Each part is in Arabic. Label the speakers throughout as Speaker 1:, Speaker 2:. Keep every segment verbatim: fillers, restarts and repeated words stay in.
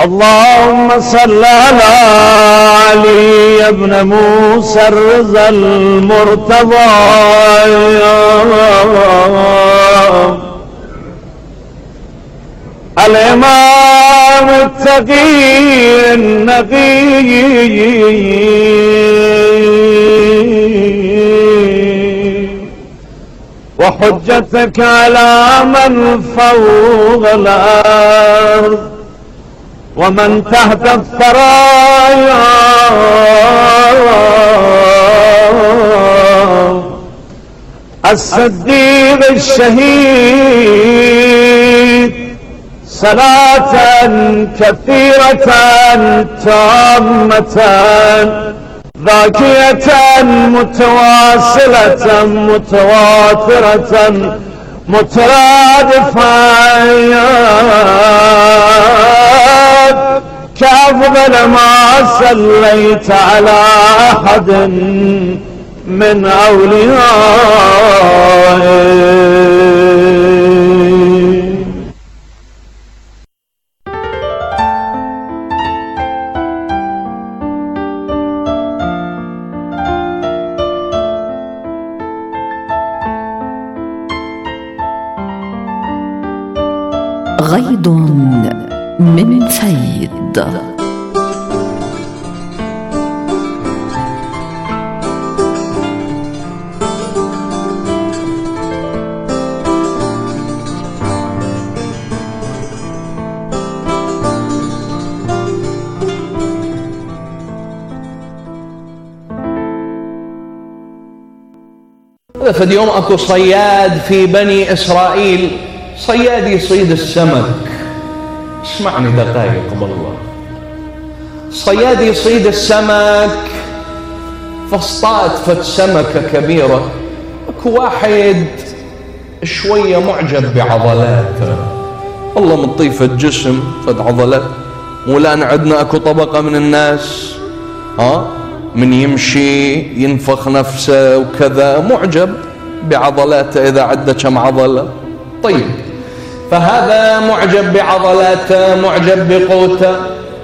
Speaker 1: اللهم صل على علي بن موسى الرضا المرتضى الإمام التقي النقي وحجتك على من فوق الأرض ومن تحت الثرايا الصديق الشهيد صلاة كثيرة تامة ذاكية متواصلة متواترة مترادفة كأفضل ما صليت على أحد من أوليائه.
Speaker 2: غيض من فيض.
Speaker 3: في اليوم اكو صياد في بني اسرائيل، صياد يصيد السمك. اسمعني دقائق بالله. صياد يصيد السمك فاصطاد فد سمكة كبيرة. اكو واحد شوية معجب بعضلاته، والله مطيف الجسم فد عضلات. ولان عندنا اكو طبقة من الناس ها من يمشي ينفخ نفسه وكذا، معجب بعضلاته إذا عنده كم عضلة. طيب، فهذا معجب بعضلاته معجب بقوته،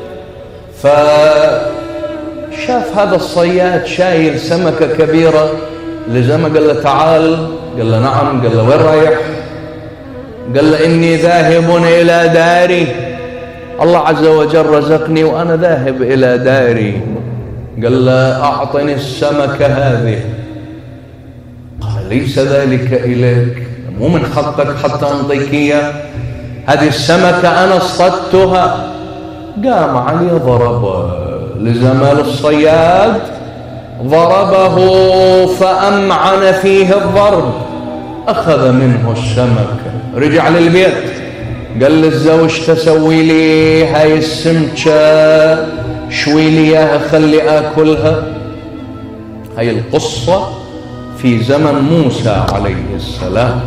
Speaker 3: فشاف هذا الصياد شايل سمكة كبيرة، لزمه قال له تعال. قال له نعم. قال له وين رايح؟ قال له إني ذاهب إلى داري، الله عز وجل رزقني وأنا ذاهب إلى داري. قال له أعطني السمكة هذه. قال ليس ذلك إليك، مو من حقك حتى أنطيك إياه، هذه السمكة أنا اصطدتها. قام علي ضربه لزمال الصياد، ضربه فأمعن فيه الضرب، أخذ منه السمكة. رجع للبيت قال للزوج تسوي لي هاي السمكة، شوي لي اياها خلي اكلها. هاي القصة في زمن موسى عليه السلام.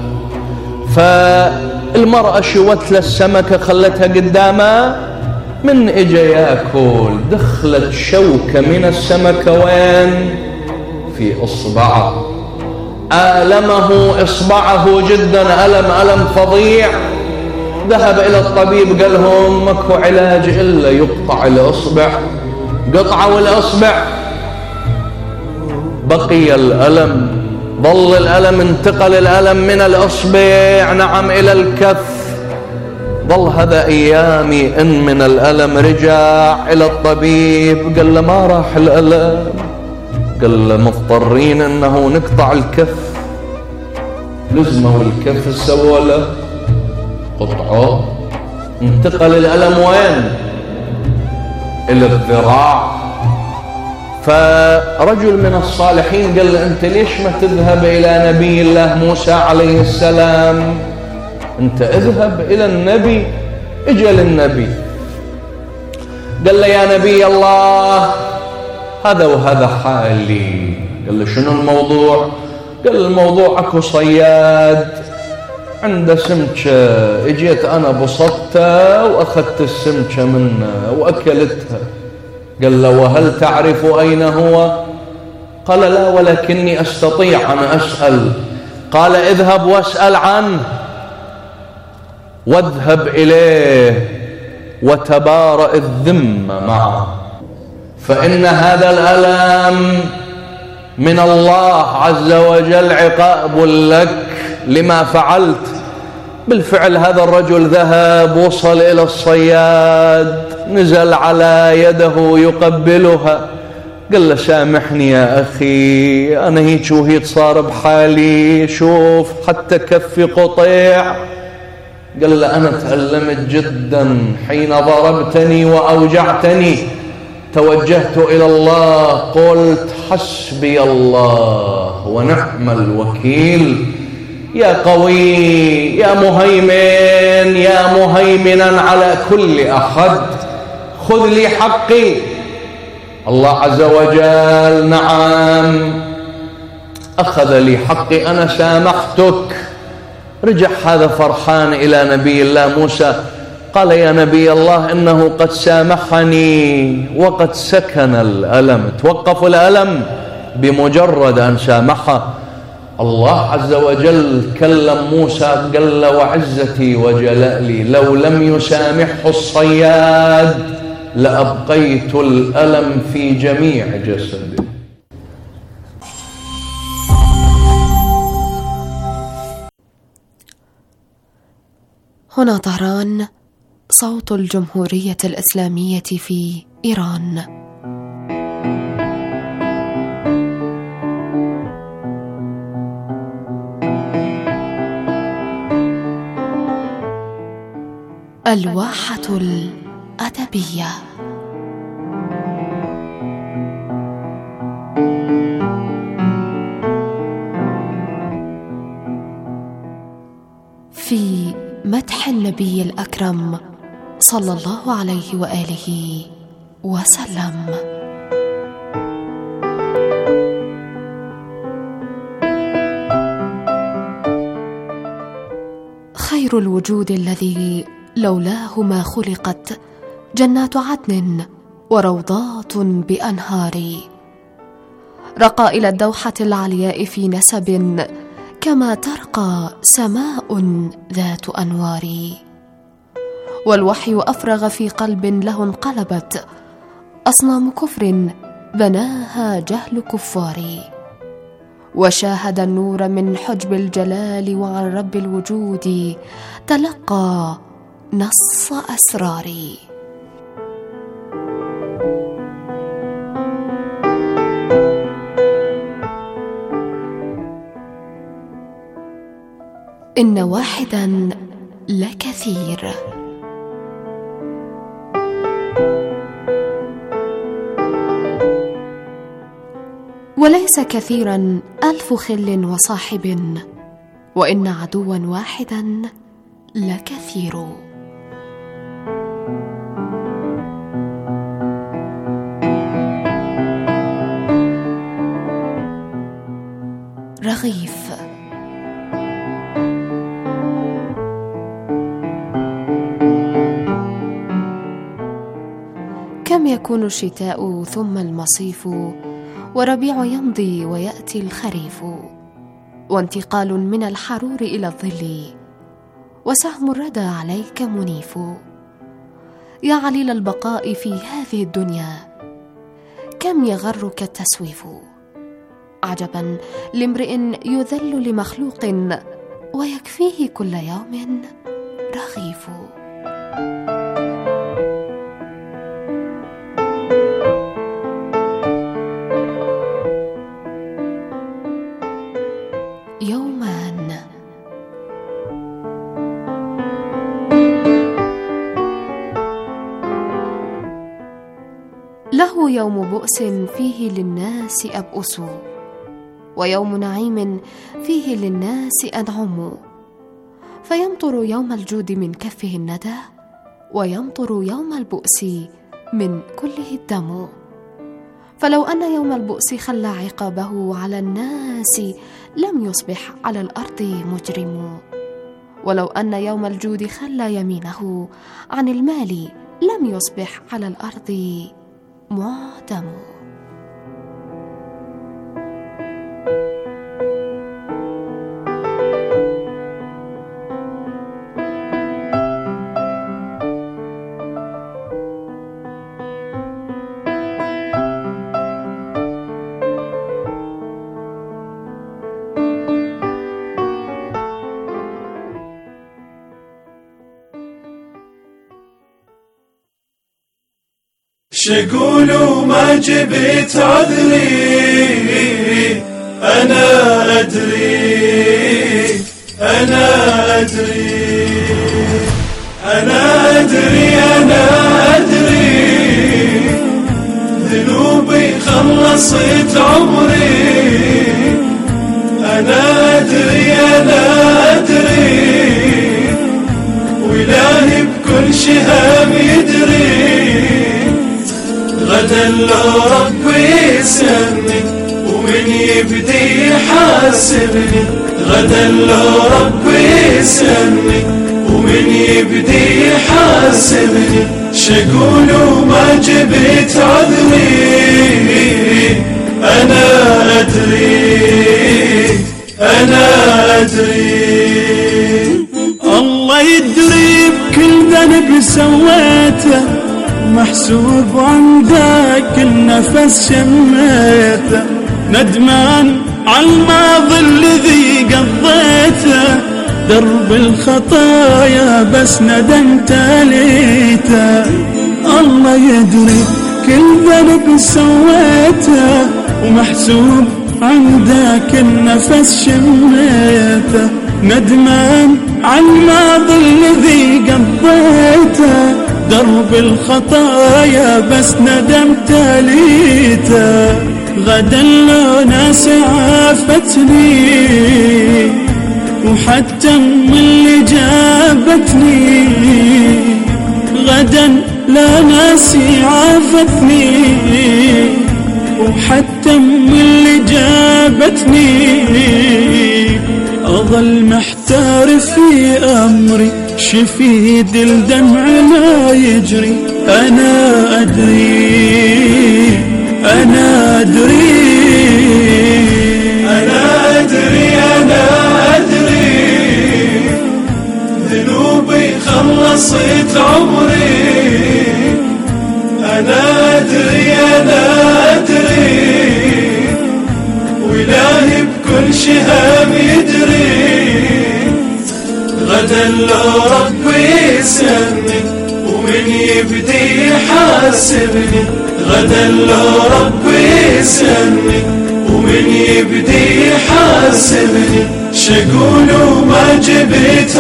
Speaker 3: فالمرأة شوت له السمكة خلتها قدامها، من اجا ياكل دخلت شوكة من السمكة وين؟ في اصبعه. آلمه اصبعه جدا، ألم ألم فظيع. ذهب إلى الطبيب قال لهم ماكو علاج إلا يقطع الإصبع. قطعوا الإصبع، بقي الألم، ظل الألم، انتقل الألم من الإصبع نعم إلى الكف، ظل هذا أيامي إن من الألم. رجع إلى الطبيب قال له ما راح الألم. قال له مضطرين إنه نقطع الكف. لزمه الكف سوى له قطعه، انتقل الألم وين؟ إلى الذراع. فرجل من الصالحين قال له أنت ليش ما تذهب إلى نبي الله موسى عليه السلام؟ أنت اذهب إلى النبي. اجى للنبي قال له يا نبي الله هذا وهذا حالي. قال له شنو الموضوع؟ قال الموضوع اكو صياد عنده سمكة، اجيت انا بسطتها واخذت السمكة منه واكلتها. قال له وهل تعرف اين هو؟ قال لا ولكني استطيع ان اسأل. قال اذهب واسأل عنه واذهب اليه وتبارأ الذمة معه، فإن هذا الألم من الله عز وجل عقاب لك لما فعلت. بالفعل هذا الرجل ذهب، وصل إلى الصياد، نزل على يده يقبلها، قال له سامحني يا أخي، أنا هيك وهيك صار بحالي، شوف حتى كفي قطيع. قال له أنا تألمت جدا حين ضربتني وأوجعتني، توجهت إلى الله، قلت حسبي الله ونعم الوكيل. يا قوي يا مهيمن يا مهيمنا على كل أحد، خذ لي حقي. الله عز وجل نعم أخذ لي حقي، أنا سامحتك. رجع هذا فرحان إلى نبي الله موسى، قال يا نبي الله إنه قد سامحني وقد سكن الألم، توقف الألم بمجرد أن سامحه. الله عز وجل كلم موسى قال له وعزتي وجلالي لو لم يسامحه الصياد لأبقيت الألم في جميع جسده.
Speaker 4: هنا طهران، صوت الجمهورية الإسلامية في إيران. الواحة الأدبية. في مدح النبي الأكرم صلى الله عليه وآله وسلم. خير الوجود الذي لولاه ما خلقت جنات عدن وروضات بأنهار، رقى إلى الدوحة العلياء في نسب كما ترقى سماء ذات أنوار، والوحي أفرغ في قلب له انقلبت أصنام كفر بناها جهل كفار، وشاهد النور من حجب الجلال وعن رب الوجود تلقى نص أسراري. إن واحدا لكثير. وليس كثيرا ألف خل وصاحب، وإن عدوا واحدا لكثير. رغيف. كم يكون الشتاء ثم المصيف، وربيع يمضي ويأتي الخريف، وانتقال من الحرور إلى الظل، وسهم الردى عليك منيف. يا عليل البقاء في هذه الدنيا، كم يغرك التسويف. عجبا لامرئ يذل لمخلوق، ويكفيه كل يوم رغيف. يومان. له يوم بؤس فيه للناس أبؤس، ويوم نعيم فيه للناس أنعم. فيمطر يوم الجود من كفه الندى، ويمطر يوم البؤس من كله الدم. فلو أن يوم البؤس خلى عقابه على الناس، لم يصبح على الأرض مجرم. ولو أن يوم الجود خلى يمينه عن المال، لم يصبح على الأرض معدم.
Speaker 5: شقول وما جبت عذري، أنا أدري أنا أدري أنا أدري أنا أدري ذنوبي خلصت عمري، أنا أدري أنا أدري وإلهي بكل شهام يدري، غدا لو ربي يسألني ومن يبدي يحاسبني، غدا لو ربي يسألني ومن يبدي يحاسبني، شقول وما جبت عذري، أنا أدري أنا أدري.
Speaker 6: الله يدري بكل ذنب سويته، محسوب عندك النفس شميته، ندمان عالماضي الذي قضيته، درب الخطايا بس ندمت ليته. الله يدري كل ذنب سويته، ومحسوب عندك النفس شميته، ندمان عالماضي الذي قضيته، درب الخطايا بس ندمت ليته، غدا لو ناس عافتني وحتى من اللي جابتني، غدا لا ناس عافتني وحتى من اللي جابتني، أظل محتار في أمري شفيد الدمع لا يجري، أنا أدري أنا أدري
Speaker 5: أنا أدري أنا أدري ذنوبي خلصت عمري، أنا أدري أنا أدري وإلهي بكل شهام يدري، غدا لو ربي يسألني ومن يبدي يحاسبني، غدا لو ربي يسألني ومن يبدي يحاسبني، شقول وما جبت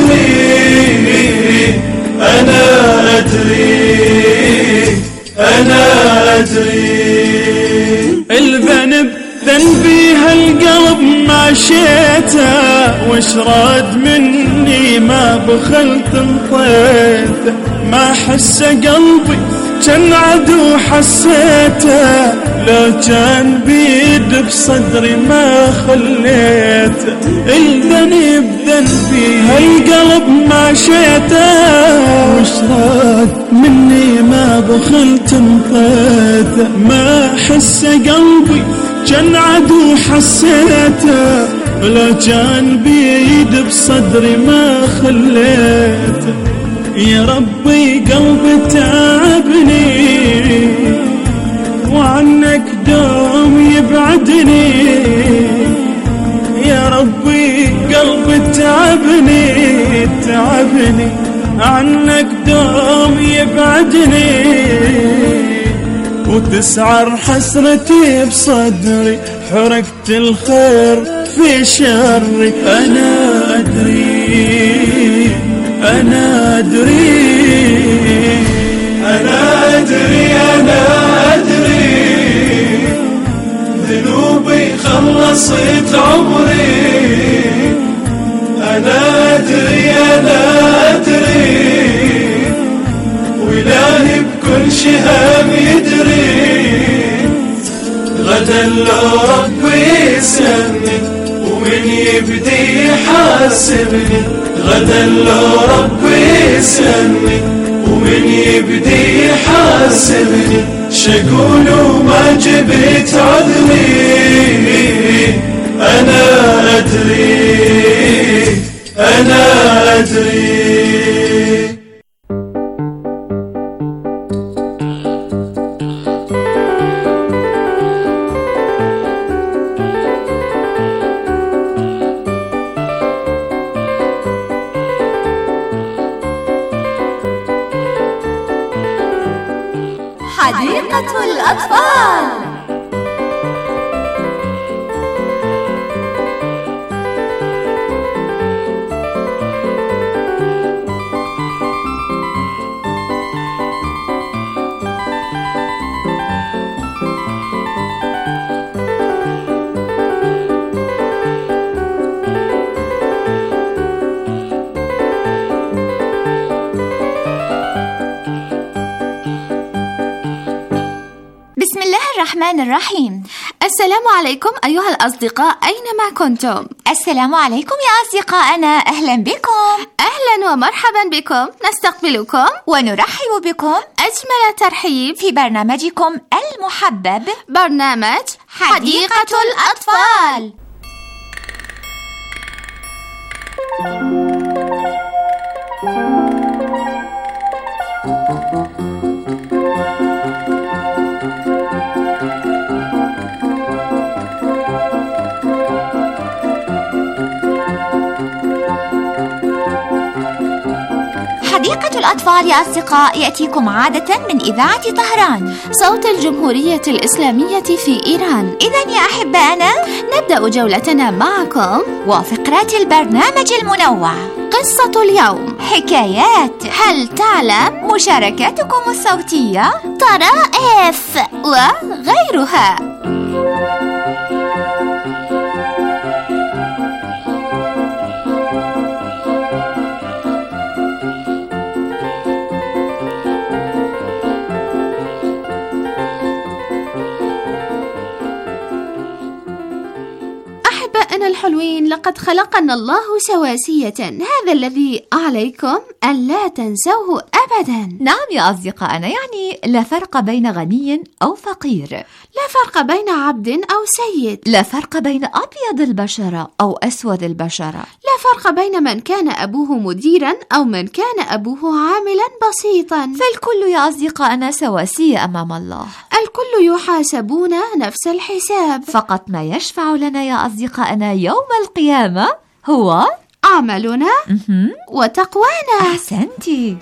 Speaker 5: عذري، أنا أدري أنا أدري.
Speaker 6: الذنب ذنبي هالقلب ما شيته، وش راد مني ما بخلت انطيته، ما حس قلبي كان عدو حسيته، لو كان بيد بصدري ما خليته، الذنب ذنبي هالقلب ما شيته، وش راد مني ما بخلت انطيته، ما حس قلبي كان عدو حسيته، لو كان بيد بصدري ما خليته، يا ربي قلبي تعبني وعنك دوم يبعدني، يا ربي قلبي تعبني تعبني عنك دوم يبعدني، وتسعر حسرتي بصدري، حركت الخير في شري، أنا أدري أنا أدري
Speaker 5: أنا أدري أنا أدري ذنوبي خلصت عمري، أنا أدري أنا أدري وإلهي بكل شهام يدري، غدا لو ربي يسألني ومن يبدي يحاسبني، غدا لو ربي يسألني ومن يبدي يحاسبني، شقول وما جبت عذري، أنا أدري أنا أدري.
Speaker 7: حديقة الأطفال. بسم الله الرحمن الرحيم.
Speaker 4: السلام عليكم أيها الأصدقاء أينما كنتم.
Speaker 7: السلام عليكم يا أصدقائنا، أهلا بكم.
Speaker 4: أهلا ومرحبا بكم، نستقبلكم
Speaker 7: ونرحب بكم
Speaker 4: أجمل ترحيب
Speaker 7: في برنامجكم المحبب،
Speaker 4: برنامج حديقة الأطفال.
Speaker 7: حديقة الأطفال يا أصدقاء يأتيكم عادة من إذاعة طهران،
Speaker 4: صوت الجمهورية الإسلامية في إيران.
Speaker 7: إذن يا أحبائنا
Speaker 4: نبدأ جولتنا معكم
Speaker 7: وفقرات البرنامج المنوع،
Speaker 4: قصة اليوم،
Speaker 7: حكايات،
Speaker 4: هل تعلم،
Speaker 7: مشاركاتكم الصوتية،
Speaker 4: طرائف وغيرها. أحبائنا الحلوين، لقد خلقنا الله سواسية، هذا الذي عليكم أن لا تنسوه أبدا.
Speaker 7: نعم يا أصدقائنا، يعني لا فرق بين غني أو فقير،
Speaker 4: لا فرق بين عبد أو سيد،
Speaker 7: لا فرق بين أبيض البشرة أو أسود البشرة،
Speaker 4: لا فرق بين من كان أبوه مديرا أو من كان أبوه عاملا بسيطا،
Speaker 7: فالكل يا أصدقائنا سواسية أمام الله،
Speaker 4: الكل يحاسبون نفس الحساب.
Speaker 7: فقط ما يشفع لنا يا أصدقائنا يوم القيامة هو
Speaker 4: عملنا وتقوانا.
Speaker 7: أحسنتي.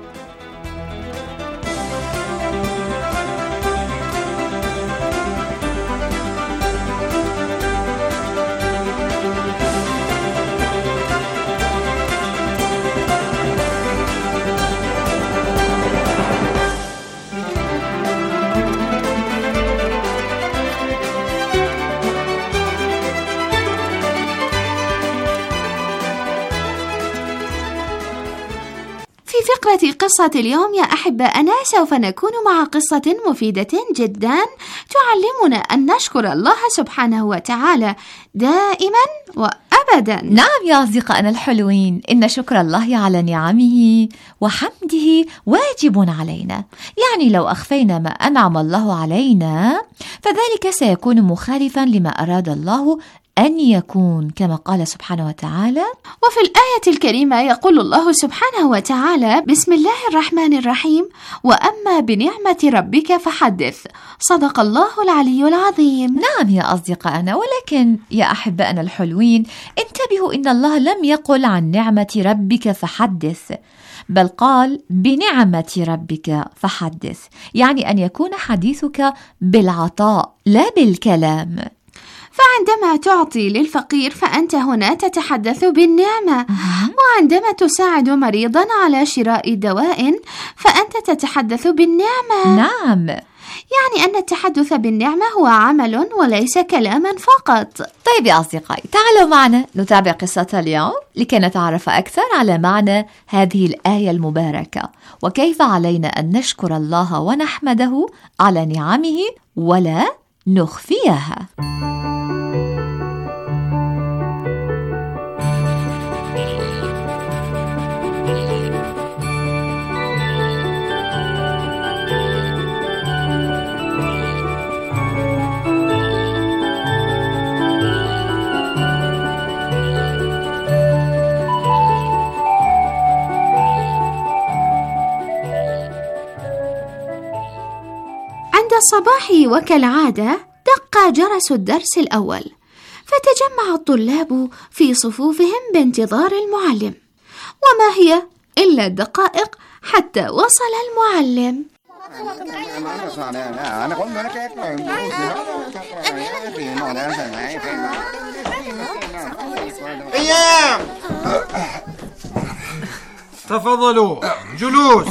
Speaker 4: في فقرة قصة اليوم يا أحبائنا سوف نكون مع قصة مفيدة جدا تعلمنا أن نشكر الله سبحانه وتعالى دائما وأبدا.
Speaker 7: نعم يا أصدقائنا الحلوين، إن شكر الله على نعمه وحمده واجب علينا، يعني لو أخفينا ما أنعم الله علينا فذلك سيكون مخالفا لما أراد الله أن يكون، كما قال سبحانه وتعالى.
Speaker 4: وفي الآية الكريمة يقول الله سبحانه وتعالى: بسم الله الرحمن الرحيم، وأما بنعمة ربك فحدث. صدق الله العلي العظيم.
Speaker 7: نعم يا أصدقائنا، ولكن يا أحبائنا الحلوين انتبهوا، إن الله لم يقل عن نعمة ربك فحدث، بل قال بنعمة ربك فحدث، يعني أن يكون حديثك بالعطاء لا بالكلام.
Speaker 4: فعندما تعطي للفقير فأنت هنا تتحدث بالنعمة، وعندما تساعد مريضا على شراء دواء فأنت تتحدث بالنعمة.
Speaker 7: نعم،
Speaker 4: يعني أن التحدث بالنعمة هو عمل وليس كلاما فقط.
Speaker 7: طيب يا أصدقائي، تعالوا معنا نتابع قصة اليوم لكي نتعرف أكثر على معنى هذه الآية المباركة، وكيف علينا أن نشكر الله ونحمده على نعمه ولا نخفيها.
Speaker 4: عند الصباح وكالعادة دق جرس الدرس الأول، فتجمع الطلاب في صفوفهم بانتظار المعلم، وما هي إلا دقائق حتى وصل المعلم.
Speaker 8: أيام تفضلوا جلوس.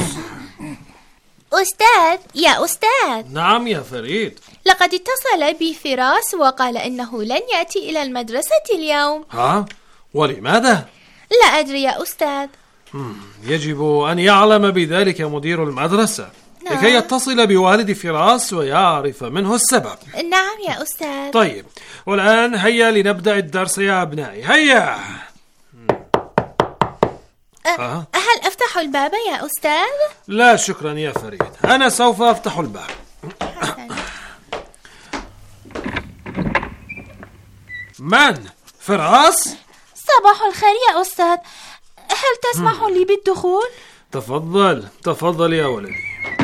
Speaker 9: أستاذ يا أستاذ.
Speaker 8: نعم يا فريد.
Speaker 9: لقد اتصل بي فراس وقال إنه لن يأتي إلى المدرسة اليوم.
Speaker 8: ها؟ ولماذا؟
Speaker 9: لا أدري يا أستاذ.
Speaker 8: يجب أن يعلم بذلك مدير المدرسة. نعم. لكي يتصل بوالد فراس ويعرف منه السبب.
Speaker 9: نعم يا أستاذ.
Speaker 8: طيب، والآن هيا لنبدأ الدرس يا أبنائي. هيا.
Speaker 9: أه هل أفتح الباب يا أستاذ؟
Speaker 8: لا شكرا يا فريد، أنا سوف أفتح الباب. من؟ فراس؟
Speaker 9: صباح الخير يا أستاذ، هل تسمح لي بالدخول؟
Speaker 8: تفضل تفضل يا ولدي.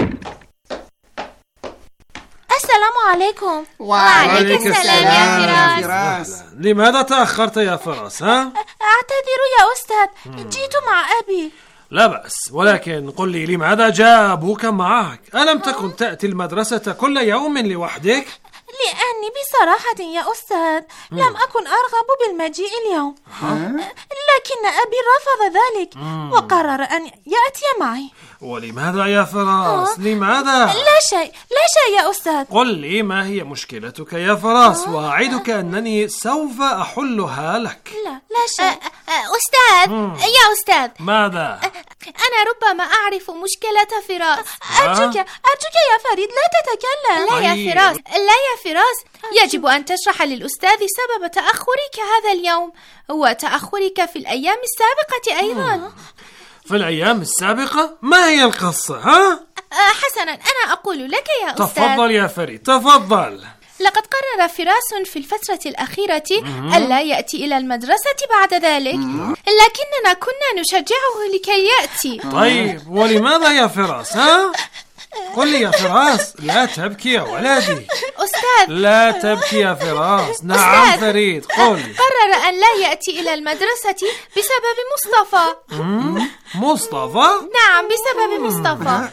Speaker 9: السلام عليكم.
Speaker 8: وعليك
Speaker 9: السلام يا
Speaker 8: فراس. لماذا تأخرت يا فراس؟ ها؟
Speaker 9: أعتذر يا أستاذ، جئت مع أبي.
Speaker 8: لا بأس، ولكن قل لي لماذا جاء أبوك معك؟ ألم تكن تأتي المدرسة كل يوم لوحدك؟
Speaker 9: لأني بصراحة يا أستاذ لم أكن أرغب بالمجيء اليوم، لكن أبي رفض ذلك وقرر أن يأتي معي.
Speaker 8: ولماذا يا فراس؟ لماذا؟
Speaker 9: لا شيء لا شيء يا أستاذ.
Speaker 8: قل لي ما هي مشكلتك يا فراس، وأعدك أنني سوف أحلها لك.
Speaker 9: لا لا شيء. أستاذ يا أستاذ،
Speaker 8: ماذا؟
Speaker 9: أنا ربما أعرف مشكلة فراس. أرجوك أرجوك يا فريد لا تتكلم. لا يا فراس، لا يا فراس، يجب أن تشرح للأستاذ سبب تأخرك هذا اليوم وتأخرك في الأيام السابقة أيضا.
Speaker 8: في الأيام السابقة؟ ما هي القصة؟ ها؟
Speaker 9: حسنا، أنا أقول لك يا أستاذ.
Speaker 8: تفضل يا فريد تفضل.
Speaker 9: لقد قرر فراس في الفترة الأخيرة ألا يأتي إلى المدرسة بعد ذلك، لكننا كنا نشجعه لكي يأتي.
Speaker 8: طيب، ولماذا يا فراس؟ ها؟ قل لي يا فراس. لا تبكي يا ولدي.
Speaker 9: أستاذ
Speaker 8: لا تبكي يا فراس. نعم أستاذ. فريد قل.
Speaker 9: قرر أن لا يأتي إلى المدرسة بسبب مصطفى.
Speaker 8: مصطفى؟
Speaker 9: نعم، بسبب مصطفى.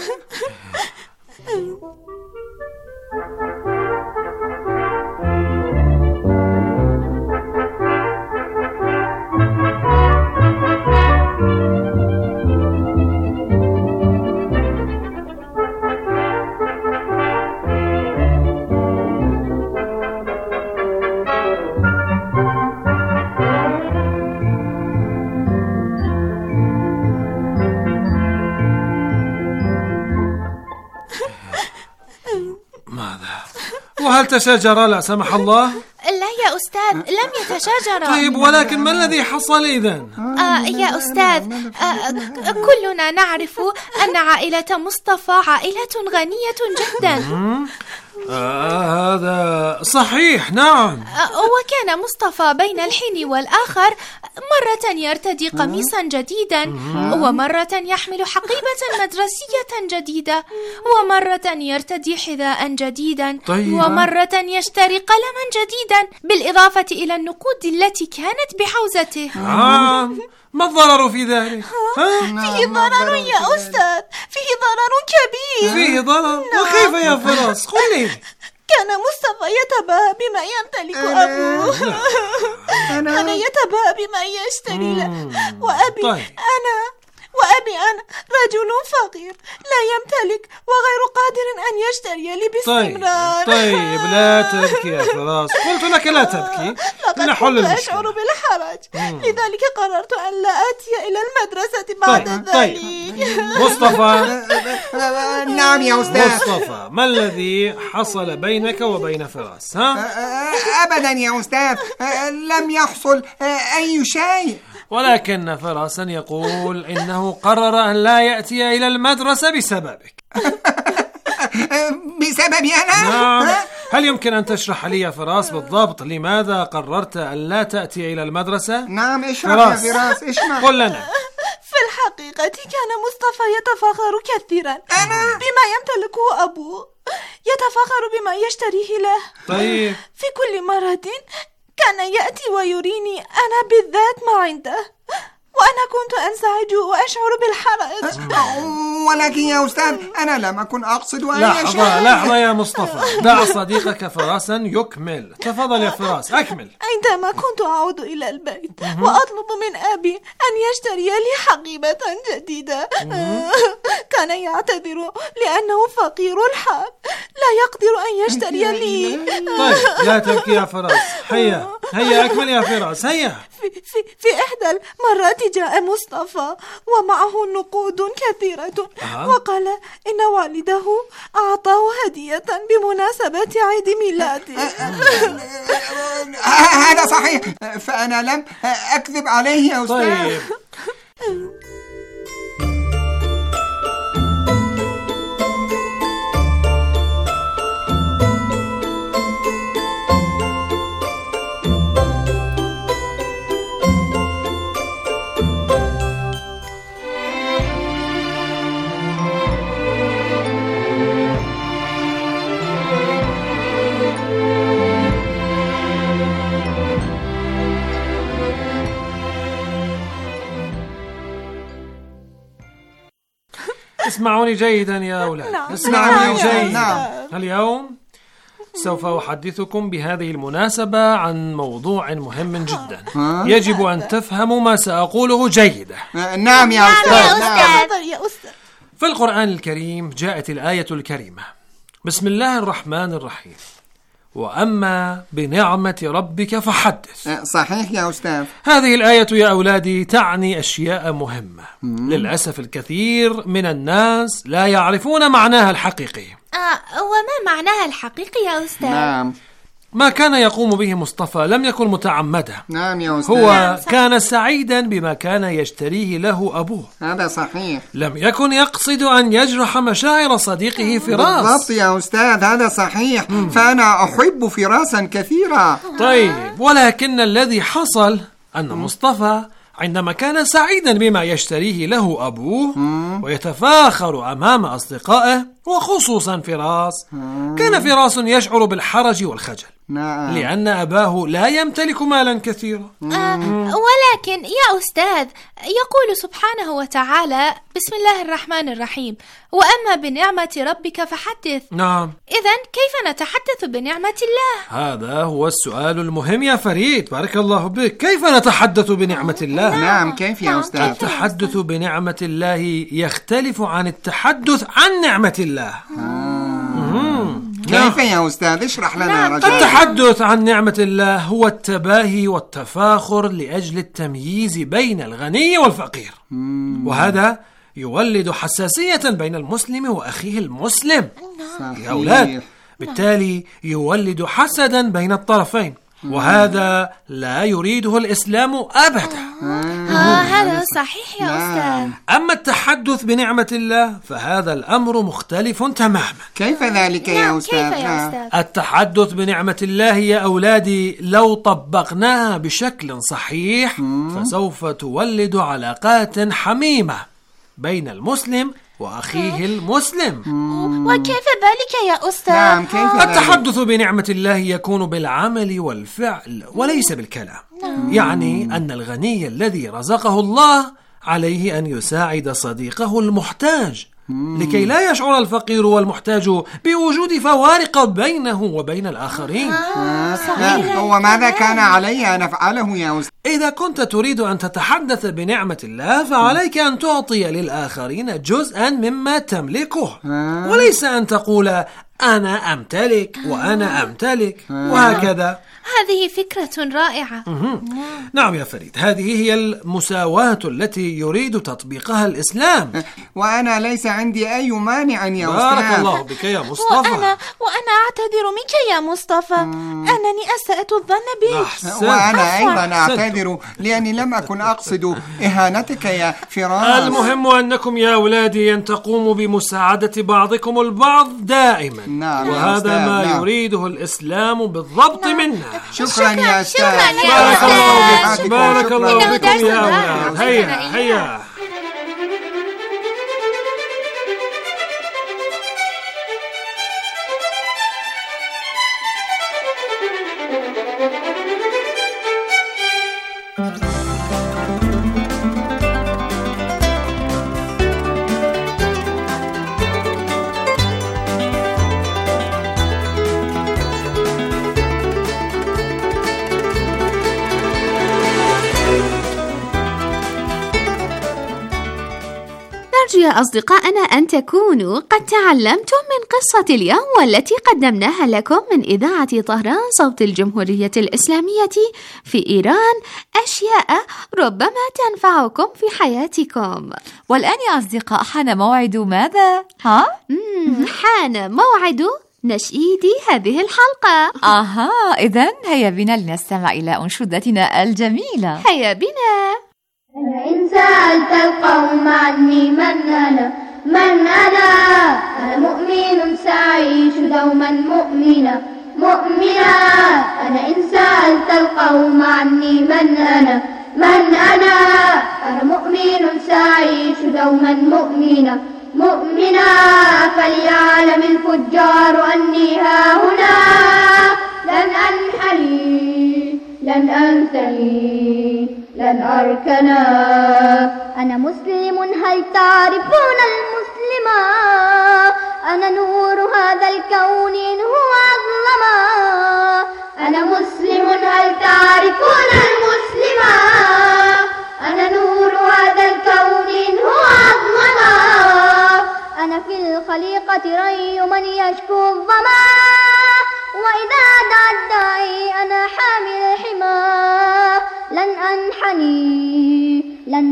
Speaker 8: وهل تشاجرا لا سمح الله؟
Speaker 9: لا يا أستاذ، لم يتشاجرا.
Speaker 8: طيب، ولكن ما الذي حصل إذن؟
Speaker 9: آه يا أستاذ، آه كلنا نعرف أن عائلة مصطفى عائلة غنية جدا.
Speaker 8: آه هذا صحيح، نعم.
Speaker 9: آه وكان مصطفى بين الحين والآخر مرة يرتدي قميصا جديدا، ومرة يحمل حقيبة مدرسية جديدة، ومرة يرتدي حذاء جديدا،
Speaker 8: طيب.
Speaker 9: ومرة يشتري قلما جديدا، بالإضافة إلى النقود التي كانت بحوزته.
Speaker 8: آه. ما الضرر في ذلك؟
Speaker 9: فيه ضرر يا أستاذ، فيه ضرر كبير.
Speaker 8: فيه ضرر؟ وكيف يا فراس؟ قل لي.
Speaker 9: كان مصطفى يتباهى بما يمتلك أبوه. كان يتباهى بما يشتري له، وأبي
Speaker 8: طيب.
Speaker 9: أنا وأبي أنا رجل فقير لا يمتلك وغير قادر أن يشتري لي باستمرار.
Speaker 8: طيب, طيب لا تبكي يا فراس، قلت لك لا تبكي.
Speaker 9: لقد كنت أشعر بالحرج، لذلك قررت أن لا آتي إلى المدرسة بعد
Speaker 8: طيب.
Speaker 9: ذلك.
Speaker 8: طيب. مصطفى.
Speaker 10: نعم يا أستاذ.
Speaker 8: مصطفى، ما الذي حصل بينك وبين فراس؟ ها؟
Speaker 10: أبدا يا أستاذ، لم يحصل أي شيء.
Speaker 8: ولكن فراسا يقول إنه قرر أن لا يأتي إلى المدرسة بسببك.
Speaker 10: بسببي أنا؟
Speaker 8: نعم. هل يمكن أن تشرح لي يا فراس بالضبط لماذا قررت أن لا تأتي إلى المدرسة؟
Speaker 10: نعم، اشرح يا فراس، اشرح.
Speaker 8: قل لنا.
Speaker 9: في الحقيقة كان مصطفى يتفاخر كثيرا
Speaker 10: أنا؟
Speaker 9: بما يمتلكه أبوه، يتفاخر بما يشتريه له.
Speaker 8: طيب.
Speaker 9: في كل مرة كان يأتي ويريني أنا بالذات ما عنده،
Speaker 11: وأنا كنت أنزعج وأشعر بالحرج.
Speaker 10: ولكن يا أستاذ أنا لم أكن أقصد أن
Speaker 8: لحظة لحظة يا مصطفى، دع صديقك فراسا يكمل. تفضل يا فراس أكمل.
Speaker 11: عندما كنت أعود إلى البيت وأطلب من أبي أن يشتري لي حقيبة جديدة، كان يعتذر لأنه فقير الحال لا يقدر أن يشتري لي.
Speaker 8: طيب لا تبكي يا فراس، هيا هيا أكمل يا فراس هيا.
Speaker 11: في, في, في إحدى المرات جاء مصطفى ومعه نقود كثيرة، أه. وقال إن والده أعطاه هدية بمناسبة عيد ميلاده.
Speaker 10: هذا صحيح، فأنا لم أكذب عليه يا أستاذ.
Speaker 8: طيب. اسمعوني جيدا يا أولاد. نعم. اسمعوني جيدا. نعم. اليوم سوف أحدثكم بهذه المناسبة عن موضوع مهم جدا. يجب أن تفهموا ما سأقوله جيدا.
Speaker 10: نعم يا أستاذ.
Speaker 11: نعم.
Speaker 8: في القرآن الكريم جاءت الآية الكريمة: بسم الله الرحمن الرحيم، وأما بنعمة ربك فحدث.
Speaker 10: صحيح يا أستاذ.
Speaker 8: هذه الآية يا أولادي تعني أشياء مهمة. مم. للأسف الكثير من الناس لا يعرفون معناها الحقيقي.
Speaker 9: آه وما معناها الحقيقي يا أستاذ؟
Speaker 10: نعم.
Speaker 8: ما كان يقوم به مصطفى لم يكن متعمدا.
Speaker 10: نعم يا أستاذ.
Speaker 8: هو
Speaker 10: نعم
Speaker 8: كان سعيدا بما كان يشتريه له أبوه.
Speaker 10: هذا صحيح.
Speaker 8: لم يكن يقصد أن يجرح مشاعر صديقه فراس.
Speaker 10: بالضبط يا أستاذ، هذا صحيح. مم. فأنا أحب فراسا كثيرا.
Speaker 8: طيب، ولكن الذي حصل أن مصطفى عندما كان سعيدا بما يشتريه له أبوه مم. ويتفاخر أمام أصدقائه وخصوصا فراس، مم. كان فراس يشعر بالحرج والخجل. نعم. لأن أباه لا يمتلك مالا كثيرا.
Speaker 9: آه ولكن يا أستاذ يقول سبحانه وتعالى: بسم الله الرحمن الرحيم، وأما بنعمة ربك فحدث.
Speaker 8: نعم.
Speaker 9: إذن كيف نتحدث بنعمة الله؟
Speaker 8: هذا هو السؤال المهم يا فريد، بارك الله بك. كيف نتحدث بنعمة الله؟
Speaker 10: نعم, نعم. كيف يا أستاذ؟
Speaker 8: التحدث بنعمة الله يختلف عن التحدث عن نعمة الله.
Speaker 10: كيف يا أستاذ؟ اشرح لنا رجل.
Speaker 8: التحدث عن نعمة الله هو التباهي والتفاخر لأجل التمييز بين الغني والفقير، مم. وهذا يولد حساسية بين المسلم وأخيه المسلم. صحيح. يا أولاد، بالتالي يولد حسدا بين الطرفين، وهذا لا يريده الإسلام أبدا.
Speaker 9: آه هذا صحيح يا أستاذ.
Speaker 8: أما التحدث بنعمة الله فهذا الأمر مختلف تماما.
Speaker 10: كيف ذلك يا أستاذ؟
Speaker 9: كيف يا أستاذ؟
Speaker 8: التحدث بنعمة الله يا أولادي لو طبقناها بشكل صحيح فسوف تولد علاقات حميمة بين المسلم وأخيه المسلم.
Speaker 9: وكيف ذلك يا أستاذ؟
Speaker 10: نعم كيف ذلك؟
Speaker 8: التحدث بنعمة الله يكون بالعمل والفعل وليس بالكلام. يعني أن الغني الذي رزقه الله عليه أن يساعد صديقه المحتاج لكي لا يشعر الفقير والمحتاج بوجود فوارق بينه وبين الآخرين.
Speaker 10: آه صحيح. وماذا كان علي أن أفعله يا أستاذ؟
Speaker 8: إذا كنت تريد أن تتحدث بنعمة الله فعليك أن تعطي للآخرين جزءا مما تملكه، آه. وليس أن تقول أنا أمتلك وأنا أمتلك وهكذا.
Speaker 9: هذه فكرة رائعة.
Speaker 8: نعم يا فريد، هذه هي المساواة التي يريد تطبيقها الإسلام.
Speaker 10: وأنا ليس عندي أي مانع يا أستاذ.
Speaker 8: بارك الله بك يا مصطفى.
Speaker 11: وأنا, وأنا أعتذر منك يا مصطفى. أنني أسأت الظن بك.
Speaker 10: وأنا أيضا أعتذر لأني لم أكن أقصد إهانتك يا فراس.
Speaker 8: المهم أنكم يا أولادي أن تقوموا بمساعدة بعضكم البعض دائما.
Speaker 10: نعم
Speaker 8: وهذا ما نعم. يريده الإسلام بالضبط نعم. منا.
Speaker 10: شكرا يا أستاذ.
Speaker 8: بارك الله بكم. بارك الله بكم يا أولاد. هيا هيا.
Speaker 4: نرجو يا أصدقائنا أن تكونوا قد تعلمتم من قصة اليوم والتي قدمناها لكم من إذاعة طهران صوت الجمهورية الإسلامية في إيران أشياء ربما تنفعكم في حياتكم.
Speaker 7: والآن يا أصدقاء حان موعد ماذا؟ ها؟
Speaker 4: حان موعد نشيد هذه الحلقة.
Speaker 7: آها، إذن هيا بنا لنستمع إلى أنشودتنا الجميلة.
Speaker 4: هيا بنا.
Speaker 12: أنا إن سألت القوم عني من أنا من أنا أنا مؤمن سأعيش دوما مؤمنا مؤمنا. أنا إن سألت القوم عني من أنا من أنا أنا مؤمن سأعيش دوما مؤمنا مؤمنا. فليعلم الفجار أني ها هنا لن أنحني لن أنثني لن أركنا. أنا مسلم هل تعرفون المسلما أنا نور هذا الكون إن هو أظلما. أنا مسلم هل تعرفون المسلما أنا نور هذا الكون إن هو أظلما. أنا في الخليقة ري من يشكو الظما وإذا دعا الداعي أنا حامل الحمى. لن أنحني لن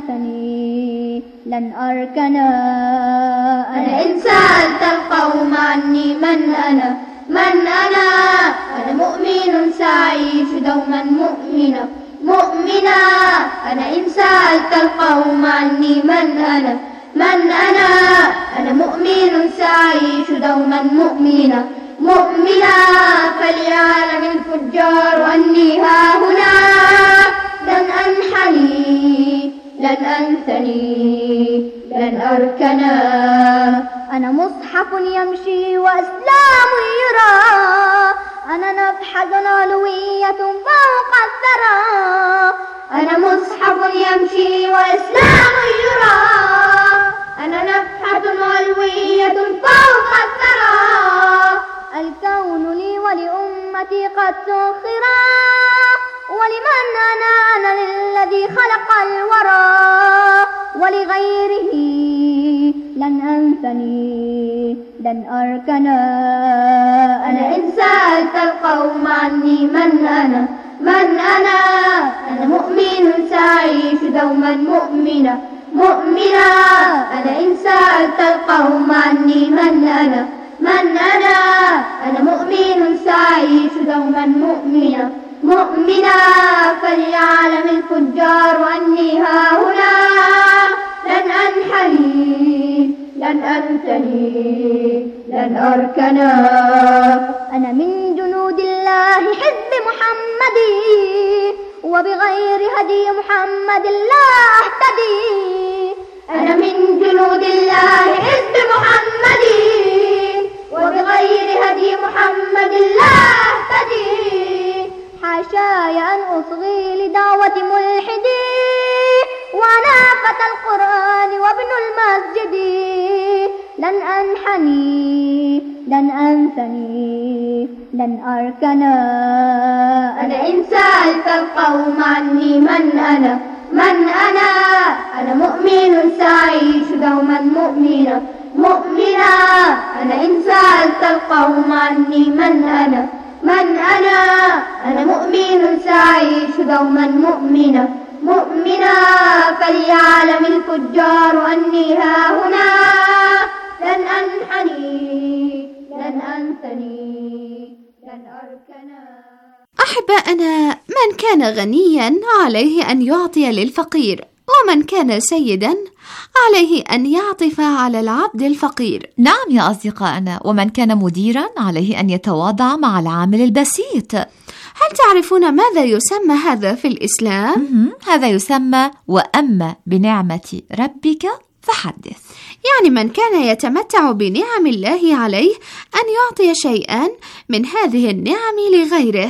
Speaker 12: أنثني لن أركنا. أنا إن سألت القوم عني من أنا من أنا أنا مؤمن سأعيش دوما مؤمنا مؤمنا. أنا إن سألت القوم عني من أنا من أنا أنا مؤمن سأعيش دوما مؤمنا مؤمنا. فليعلم الفجار أني ها هنا لن أنحني لن أنثني لن أركنا. أنا مصحف يمشي وإسلام يرى أنا نفحة علوية فوق الثرى. أنا مصحف يمشي وإسلام يرى أنا نفحة علوية فوق الثرى. الكون لي ولأمتي قد سخرا ولمن أنا أنا للذي خلق الورى ولغيره لن أنثني لن أركنا. أنا إن سألت القوم عني من أنا من أنا أنا مؤمن سأعيش دوما مؤمنا مؤمنا. أنا إن سألت القوم عني من أنا من أنا أنا مؤمن سأعيش دوما مؤمنا مؤمنا. فليعلم الفجار أني ها هنا لن أنحني لن أنثني لن أركنا. أنا من جنود الله حزب محمد وبغير هدي محمد لا أهتدي. أنا من جنود الله حزب محمد وبغير هدي محمد لا أهتدي. حاشاي أن أصغي لدعوة ملحدي وأنا فتى القرآن وابن المسجد. لن أنحني لن أنثني لن أركنا. أنا إن سألت القوم عني من أنا من أنا أنا مؤمن سأعيش دوما مؤمنا مؤمنا. أنا إن سألت القوم عني من أنا من أنا أنا مؤمن سأعيش دوما مؤمنا مؤمنا. فليعلم الفجار أني ها هنا لن أنحني لن أنثني لن أركنا.
Speaker 4: أحبائنا، من كان غنيا عليه أن يعطي للفقير، ومن كان سيدا عليه أن يعطف على العبد الفقير.
Speaker 7: نعم يا أصدقائنا، ومن كان مديرا عليه أن يتواضع مع العامل البسيط.
Speaker 4: هل تعرفون ماذا يسمى هذا في الإسلام؟
Speaker 7: هذا يسمى وأما بنعمة ربك فحدث.
Speaker 4: يعني من كان يتمتع بنعم الله عليه أن يعطي شيئا من هذه النعم لغيره.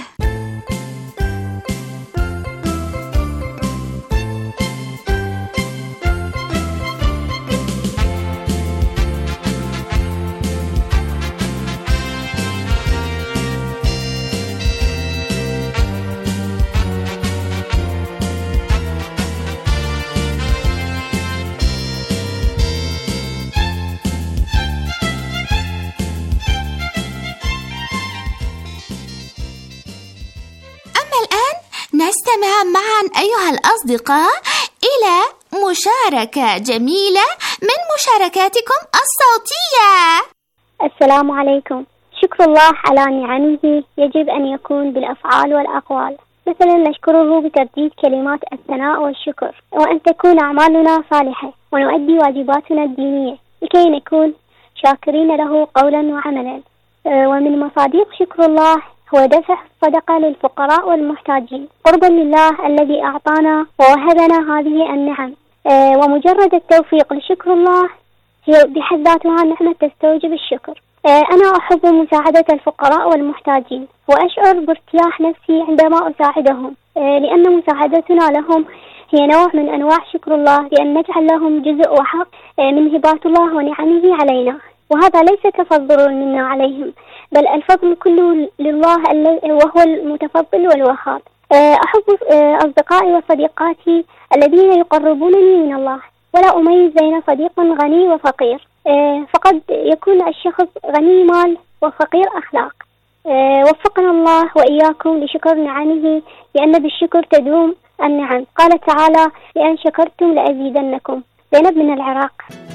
Speaker 9: أصدقاء إلى مشاركة جميلة من مشاركاتكم الصوتية.
Speaker 13: السلام عليكم. شكر الله على نعمه يجب أن يكون بالأفعال والأقوال، مثلا نشكره بترديد كلمات الثناء والشكر، وأن تكون أعمالنا صالحة ونؤدي واجباتنا الدينية لكي نكون شاكرين له قولا وعملا. ومن مصادق شكر الله هو دفع الصدقة للفقراء والمحتاجين قربا لله الذي أعطانا ووهبنا هذه النعم. ومجرد التوفيق لشكر الله هي بحد ذاتها نعمة تستوجب الشكر. أنا أحب مساعدة الفقراء والمحتاجين وأشعر بارتياح نفسي عندما أساعدهم، لأن مساعدتنا لهم هي نوع من أنواع شكر الله، لأن نجعل لهم جزء وحق من هبات الله ونعمه علينا، وهذا ليس تفضل منا عليهم، بل الفضل كله لله وهو المتفضل والوهاب. أحب أصدقائي وصديقاتي الذين يقربونني من الله، ولا أميز بين صديق غني وفقير، فقد يكون الشخص غني مال وفقير أخلاق. وفقنا الله وإياكم لشكر نعمه، لأن بالشكر تدوم النعم. قال تعالى: لأن شكرتم لأزيدنكم. زينب من العراق.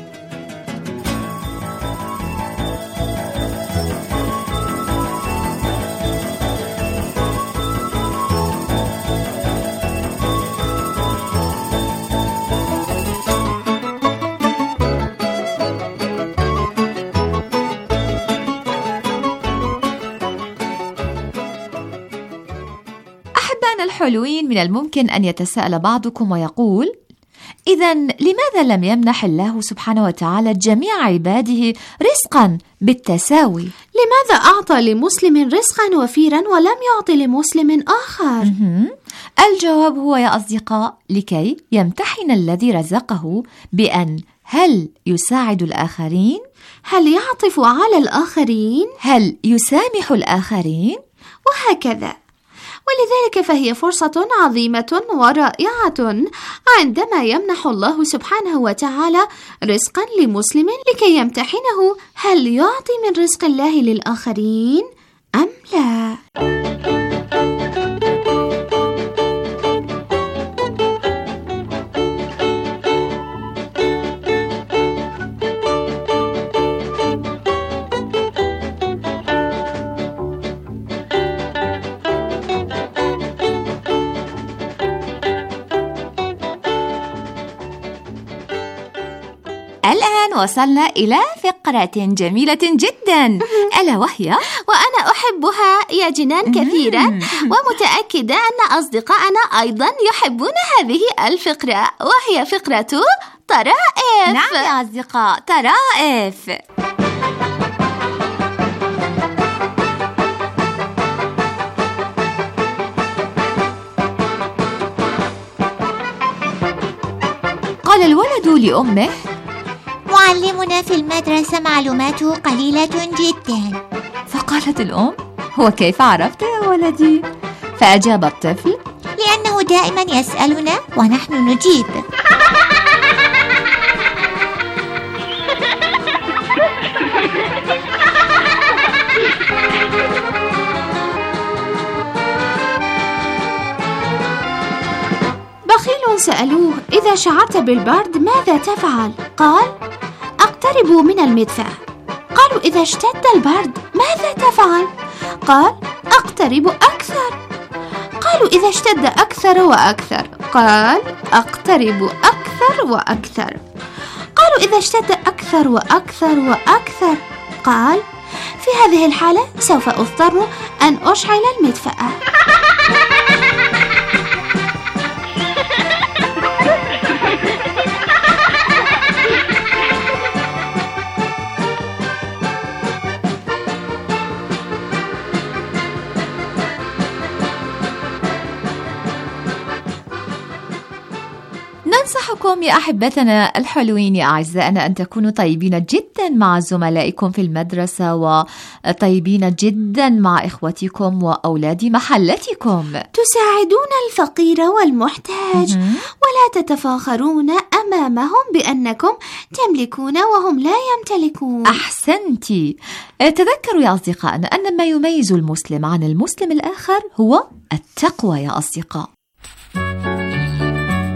Speaker 7: الحلوين، من الممكن أن يتساءل بعضكم ويقول: إذن لماذا لم يمنح الله سبحانه وتعالى جميع عباده رزقا بالتساوي؟
Speaker 9: لماذا أعطى لمسلم رزقا وفيرا ولم يعطي لمسلم آخر؟
Speaker 7: الجواب هو يا أصدقاء لكي يمتحن الذي رزقه بأن هل يساعد الآخرين؟
Speaker 9: هل يعطف على الآخرين؟
Speaker 7: هل يسامح الآخرين؟
Speaker 9: وهكذا. ولذلك فهي فرصة عظيمة ورائعة عندما يمنح الله سبحانه وتعالى رزقا لمسلم لكي يمتحنه هل يعطي من رزق الله للآخرين أم لا.
Speaker 7: الآن وصلنا إلى فقرة جميلة جدا، ألا وهي
Speaker 9: وأنا أحبها يا جنان كثيرا، ومتأكدة أن أصدقائنا أيضا يحبون هذه الفقرة، وهي فقرة طرائف.
Speaker 7: نعم يا أصدقاء، طرائف. قال الولد لأمه:
Speaker 14: معلمنا في المدرسة معلوماته قليلة جدا.
Speaker 7: فقالت الأم: وكيف عرفت يا ولدي؟ فأجاب الطفل:
Speaker 14: لأنه دائما يسألنا ونحن نجيب.
Speaker 9: بخيل سألوه: إذا شعرت بالبرد ماذا تفعل؟ قال: أقترب من المدفأ. قالوا: إذا اشتد البرد ماذا تفعل؟ قال: أقترب أكثر. قالوا: إذا اشتد أكثر وأكثر؟ قال: أقترب أكثر وأكثر. قالوا: إذا اشتد أكثر وأكثر وأكثر؟ قال: في هذه الحالة سوف أضطر أن أشعل المدفأ.
Speaker 7: ننصحكم يا أحبتنا الحلوين يا أعزائنا أن تكونوا طيبين جدا مع زملائكم في المدرسة، وطيبين جدا مع إخوتكم وأولاد محلتكم.
Speaker 9: تساعدون الفقير والمحتاج ولا تتفاخرون أمامهم بأنكم تملكون وهم لا يمتلكون.
Speaker 7: أحسنتي. تذكروا يا أصدقائنا أن ما يميز المسلم عن المسلم الآخر هو التقوى يا أصدقاء.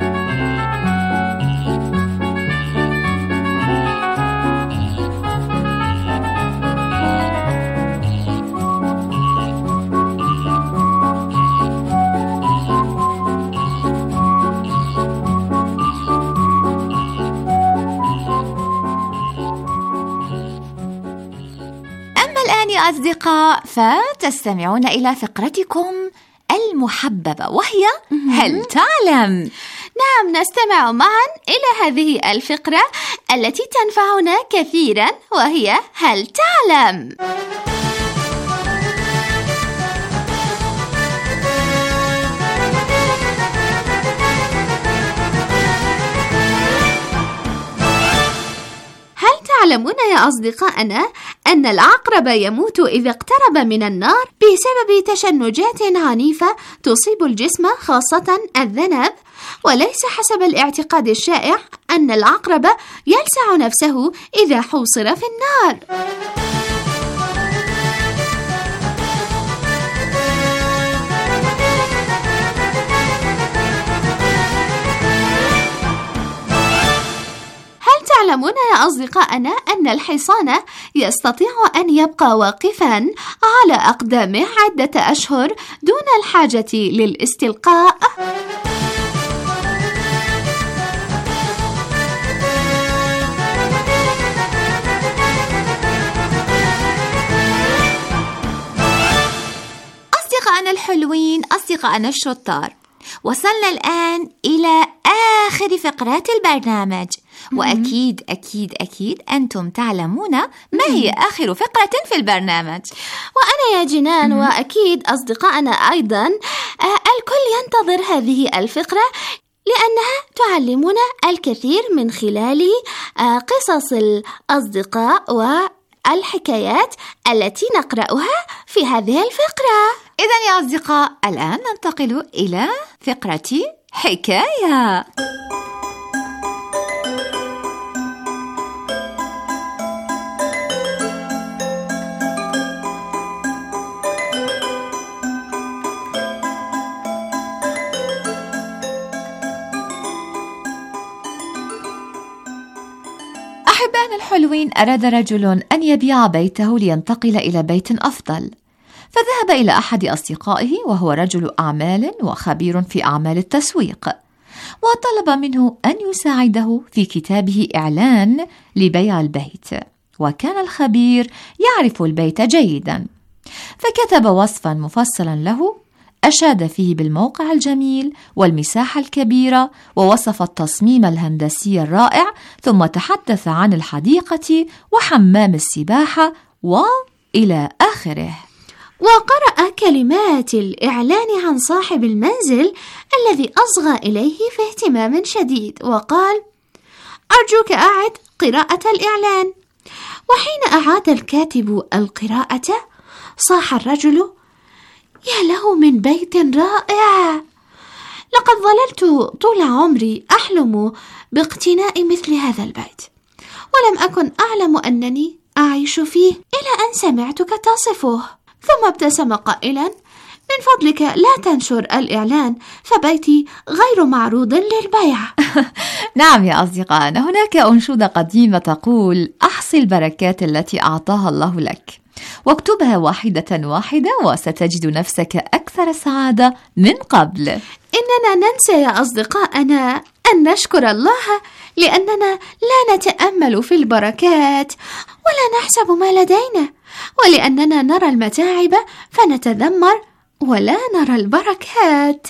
Speaker 7: أصدقاء، فتستمعون إلى فقرتكم المحببة وهي هل تعلم؟
Speaker 9: نعم، نستمع معا إلى هذه الفقرة التي تنفعنا كثيرا وهي هل تعلم؟ هل تعلمون يا أصدقائنا أن العقرب يموت إذا اقترب من النار بسبب تشنجات عنيفة تصيب الجسم خاصة الذنب؟ وليس حسب الاعتقاد الشائع أن العقرب يلسع نفسه إذا حوصر في النار. تعلمون يا أصدقائنا أن الحصان يستطيع أن يبقى واقفا على أقدامه عدة أشهر دون الحاجة للاستلقاء؟
Speaker 7: أصدقائنا الحلوين، أصدقائنا الشطار، وصلنا الآن إلى آخر فقرات البرنامج، وأكيد أكيد أكيد أنتم تعلمون ما هي آخر فقرة في البرنامج.
Speaker 9: وأنا يا جنان وأكيد أصدقائنا أيضا الكل ينتظر هذه الفقرة لأنها تعلمنا الكثير من خلال قصص الأصدقاء والحكايات التي نقرأها في هذه الفقرة.
Speaker 7: إذن يا أصدقاء، الآن ننتقل إلى فقرة حكاية. أحبائنا الحلوين، أراد رجل أن يبيع بيته لينتقل إلى بيت أفضل، فذهب إلى أحد أصدقائه وهو رجل أعمال وخبير في أعمال التسويق، وطلب منه أن يساعده في كتابه إعلان لبيع البيت، وكان الخبير يعرف البيت جيدا، فكتب وصفا مفصلا له أشاد فيه بالموقع الجميل والمساحة الكبيرة، ووصف التصميم الهندسي الرائع، ثم تحدث عن الحديقة وحمام السباحة وإلى آخره.
Speaker 9: وقرأ كلمات الإعلان عن صاحب المنزل الذي أصغى إليه في اهتمام شديد، وقال: أرجوك أعد قراءة الإعلان. وحين أعاد الكاتب القراءة صاح الرجل: يا له من بيت رائع! لقد ظللت طول عمري أحلم باقتناء مثل هذا البيت، ولم أكن أعلم أنني أعيش فيه إلى أن سمعتك تصفه. ثم ابتسم قائلا: من فضلك لا تنشر الإعلان، فبيتي غير معروض للبيع.
Speaker 7: نعم يا أصدقائنا، هناك أنشودة قديمة تقول: أحصي البركات التي أعطاها الله لك، واكتبها واحدة واحدة وستجد نفسك أكثر سعادة من قبل.
Speaker 9: إننا ننسى يا أصدقائنا أن نشكر الله لأننا لا نتأمل في البركات ولا نحسب ما لدينا، ولأننا نرى المتاعب فنتذمر ولا نرى البركات.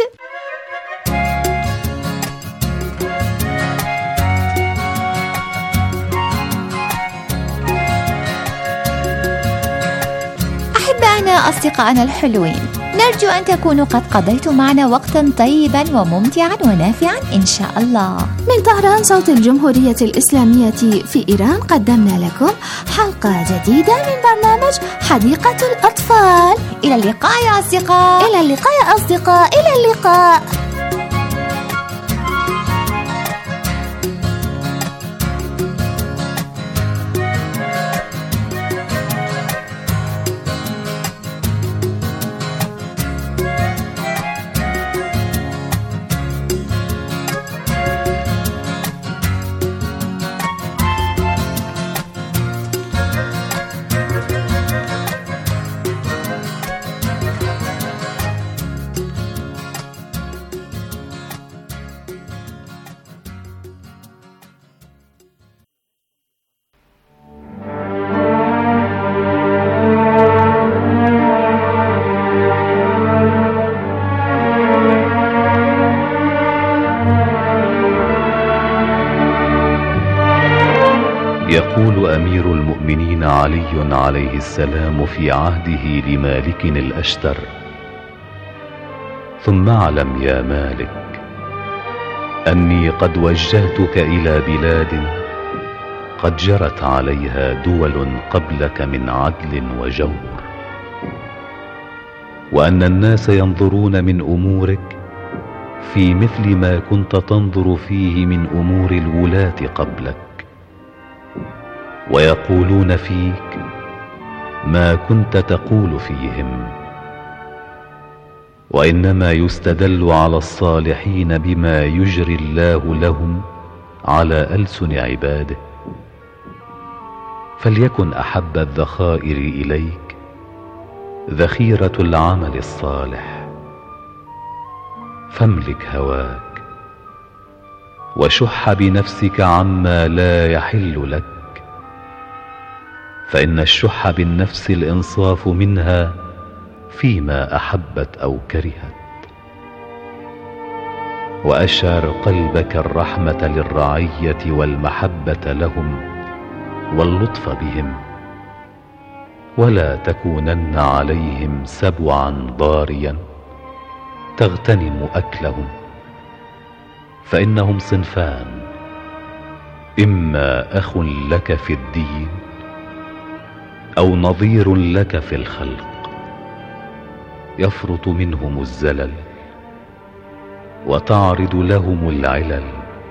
Speaker 7: أحبائنا أصدقائنا الحلوين، نرجو أن تكونوا قد قضيتم معنا وقتا طيبا وممتعا ونافعا إن شاء الله.
Speaker 9: من طهران صوت الجمهورية الإسلامية في إيران قدمنا لكم حلقة جديدة من برنامج حديقة الأطفال.
Speaker 7: إلى اللقاء يا أصدقاء.
Speaker 9: إلى اللقاء يا أصدقاء. إلى اللقاء.
Speaker 15: يقول أمير المؤمنين علي عليه السلام في عهده لمالك الأشتر: ثم اعلم يا مالك أني قد وجهتك إلى بلاد قد جرت عليها دول قبلك من عدل وجور، وأن الناس ينظرون من أمورك في مثل ما كنت تنظر فيه من أمور الولاة قبلك، ويقولون فيك ما كنت تقول فيهم، وإنما يستدل على الصالحين بما يجري الله لهم على ألسن عباده. فليكن أحب الذخائر إليك ذخيرة العمل الصالح، فاملك هواك وشح بنفسك عما لا يحل لك، فإن الشح بالنفس الإنصاف منها فيما أحبت أو كرهت. وأشعر قلبك الرحمة للرعية والمحبة لهم واللطف بهم، ولا تكونن عليهم سبعا ضاريا تغتنم أكلهم، فإنهم صنفان: إما أخ لك في الدين أو نظير لك في الخلق، يفرط منهم الزلل وتعرض لهم العلل،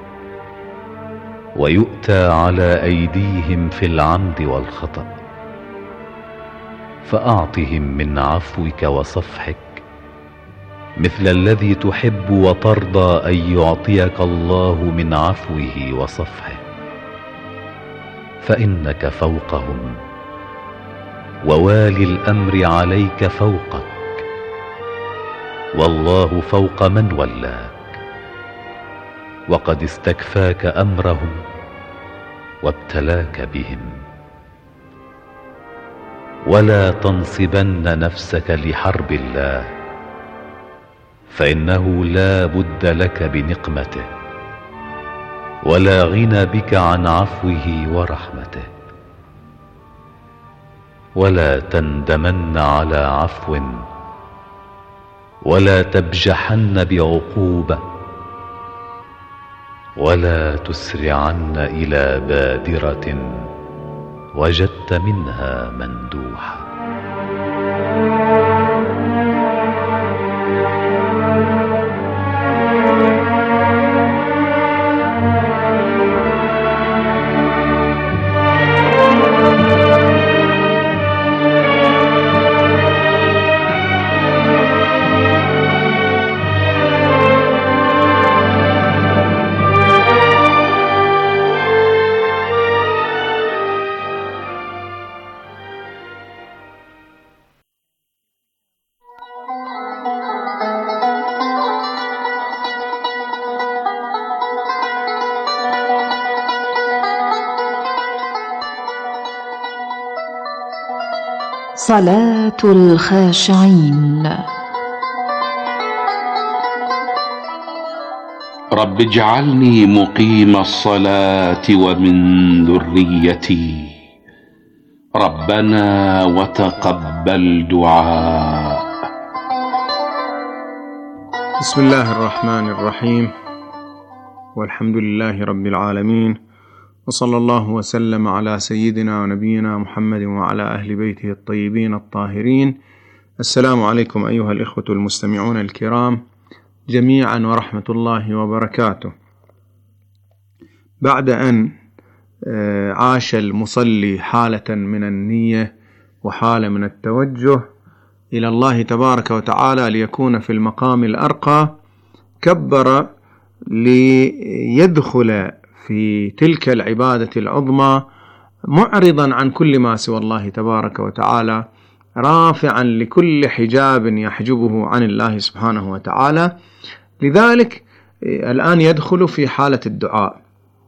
Speaker 15: ويؤتى على أيديهم في العمد والخطأ، فأعطهم من عفوك وصفحك مثل الذي تحب وترضى أن يعطيك الله من عفوه وصفحه، فإنك فوقهم، ووالي الأمر عليك فوقك، والله فوق من ولاك، وقد استكفاك أمرهم وابتلاك بهم. ولا تنصبن نفسك لحرب الله، فإنه لا بد لك بنقمته، ولا غنى بك عن عفوه ورحمته. ولا تندمن على عفو، ولا تبجحن بعقوبة، ولا تسرعن إلى بادرة وجدت منها مندوحة.
Speaker 2: صلاة الخاشعين.
Speaker 16: رب اجعلني مقيم الصلاة ومن ذريتي، ربنا وتقبل دعاء.
Speaker 10: بسم الله الرحمن الرحيم، والحمد لله رب العالمين، وصلى الله وسلم على سيدنا ونبينا محمد وعلى أهل بيته الطيبين الطاهرين. السلام عليكم أيها الإخوة المستمعون الكرام جميعا ورحمة الله وبركاته. بعد أن عاش المصلي حالة من النية وحالة من التوجه إلى الله تبارك وتعالى ليكون في المقام الأرقى، كبر ليدخل في تلك العبادة العظمى معرضا عن كل ما سوى الله تبارك وتعالى، رافعا لكل حجاب يحجبه عن الله سبحانه وتعالى. لذلك الآن يدخل في حالة الدعاء،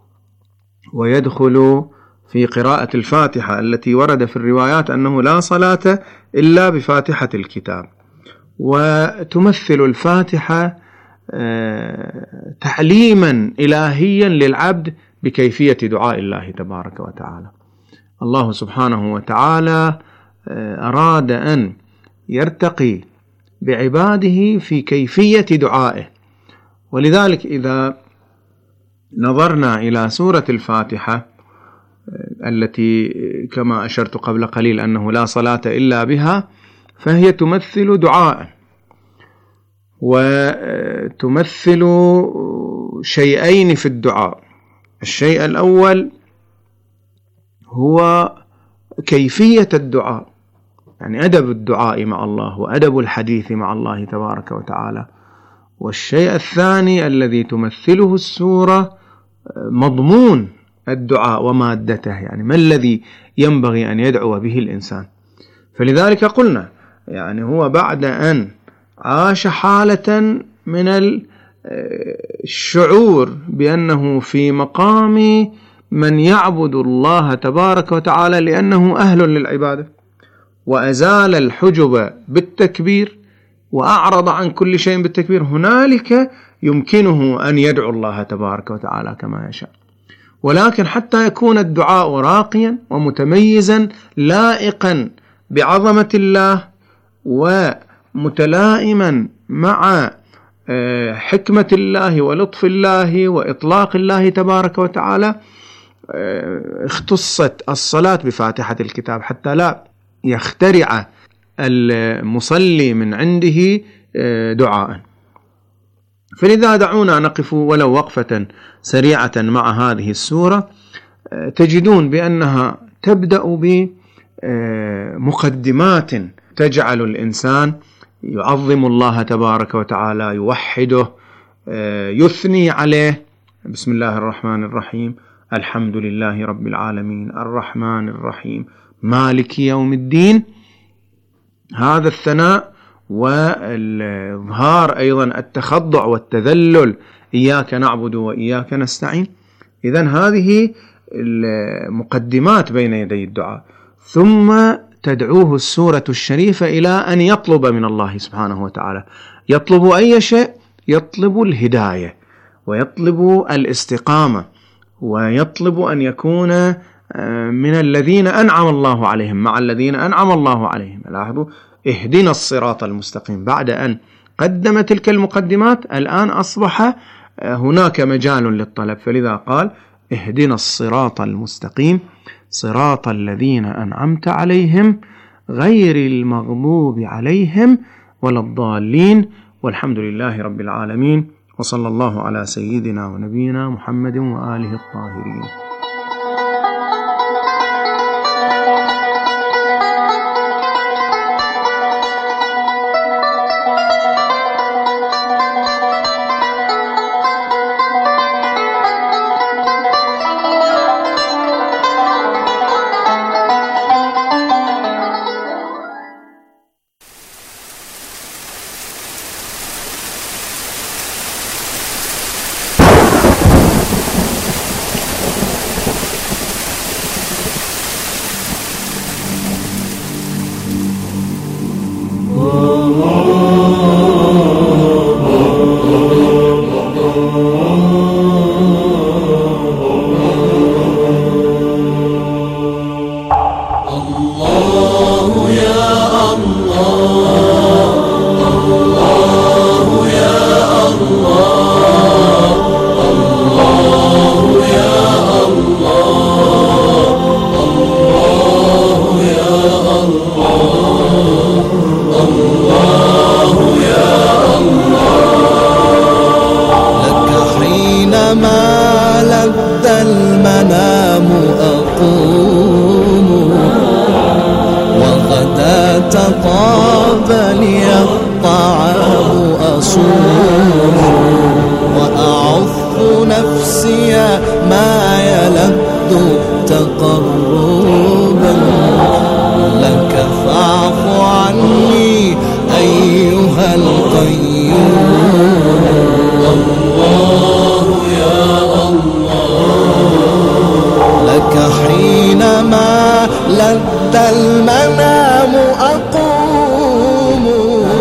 Speaker 10: ويدخل في قراءة الفاتحة التي ورد في الروايات أنه لا صلاة إلا بفاتحة الكتاب، وتمثل الفاتحة تعليما إلهيا للعبد بكيفية دعاء الله تبارك وتعالى. الله سبحانه وتعالى أراد أن يرتقي بعباده في كيفية دعائه، ولذلك إذا نظرنا إلى سورة الفاتحة التي كما أشرت قبل قليل أنه لا صلاة إلا بها، فهي تمثل دعاء، وتمثل شيئين في الدعاء. الشيء الأول هو كيفية الدعاء، يعني أدب الدعاء مع الله وأدب الحديث مع الله تبارك وتعالى. والشيء الثاني الذي تمثله السورة مضمون الدعاء ومادته، يعني ما الذي ينبغي أن يدعو به الإنسان. فلذلك قلنا يعني هو بعد أن عاش حالة من الشعور بأنه في مقام من يعبد الله تبارك وتعالى لأنه أهل للعبادة، وأزال الحجب بالتكبير وأعرض عن كل شيء بالتكبير، هنالك يمكنه أن يدعو الله تبارك وتعالى كما يشاء. ولكن حتى يكون الدعاء راقيا ومتميزا لائقا بعظمة الله ومتلائما مع حكمة الله ولطف الله وإطلاق الله تبارك وتعالى، اختصت الصلاة بفاتحة الكتاب حتى لا يخترع المصلي من عنده دعاء. فلذا دعونا نقف ولو وقفة سريعة مع هذه السورة. تجدون بأنها تبدأ بمقدمات تجعل الإنسان يعظم الله تبارك وتعالى، يوحده، يثني عليه. بسم الله الرحمن الرحيم، الحمد لله رب العالمين الرحمن الرحيم مالك يوم الدين. هذا الثناء والإظهار أيضا التخضع والتذلل، إياك نعبد وإياك نستعين. إذن هذه المقدمات بين يدي الدعاء، ثم تدعوه السورة الشريفة إلى أن يطلب من الله سبحانه وتعالى. يطلب أي شيء؟ يطلب الهداية، ويطلب الاستقامة، ويطلب أن يكون من الذين أنعم الله عليهم، مع الذين أنعم الله عليهم. لاحظوا، اهدنا الصراط المستقيم. بعد أن قدم تلك المقدمات الآن أصبح هناك مجال للطلب، فلذا قال اهدنا الصراط المستقيم صراط الذين أنعمت عليهم غير المغضوب عليهم ولا الضالين. والحمد لله رب العالمين، وصلى الله على سيدنا ونبينا محمد وآله الطاهرين.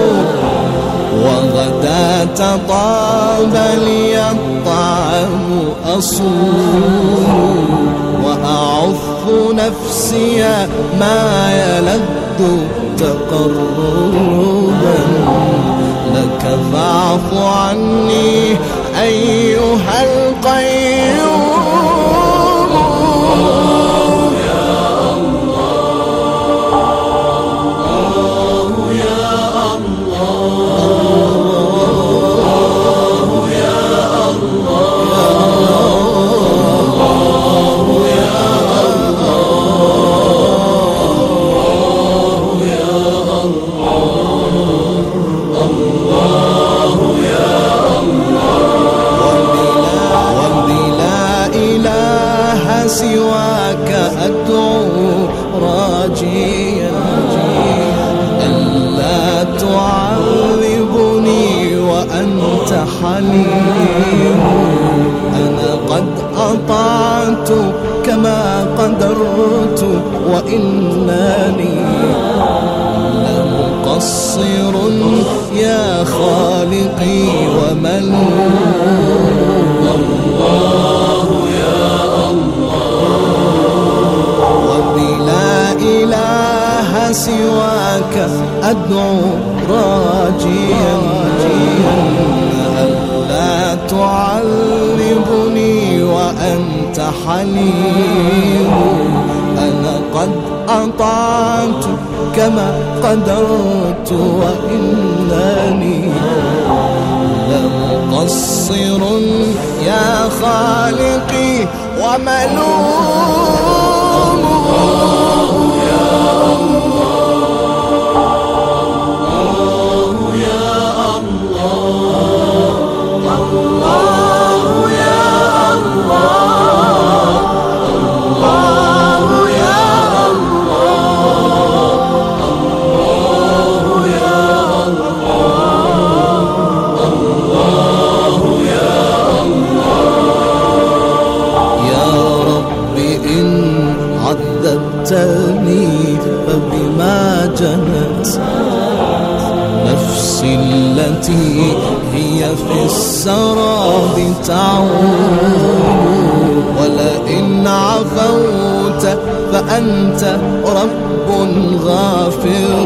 Speaker 17: تطاب لي الطعم
Speaker 6: أصوم وأعف نفسي ما يلد تقربا لك فاعف عني أيها القيوم. سواك أدعو راجيا ألا تعذبني وأنت حليم. أنا قد أطعت كما قدرت وإنني لمقصر يا خالقي وملوم. الله يا وبلا إله سواك أدعو راجيا ألا تعذبني وأنت حليم. أنا قد أطعت كما قدرت وإنني لمقصر يا خالقي وملوم. الله يا الله يا الله الله يا الله الله يا الله الله يا الله الله يا الله. يا رب إن عذبتني فبما جنت نفسي التي هي في السراب تعود. ولئن عفوت فأنت رب غافر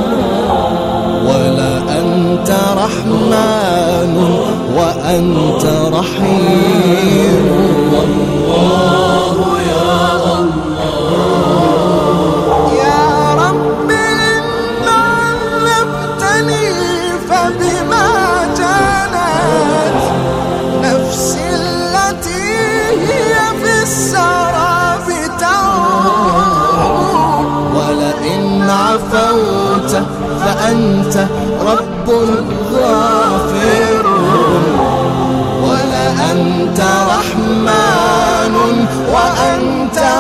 Speaker 6: ولا أنت رحمن وأنت رحيم. الله يا الله يا رب إن علمتني فبما جنت نفسي التي هي في السراب تعود. ولئن عفوت فأنت رب غافر ولا أنت رحمن وأنت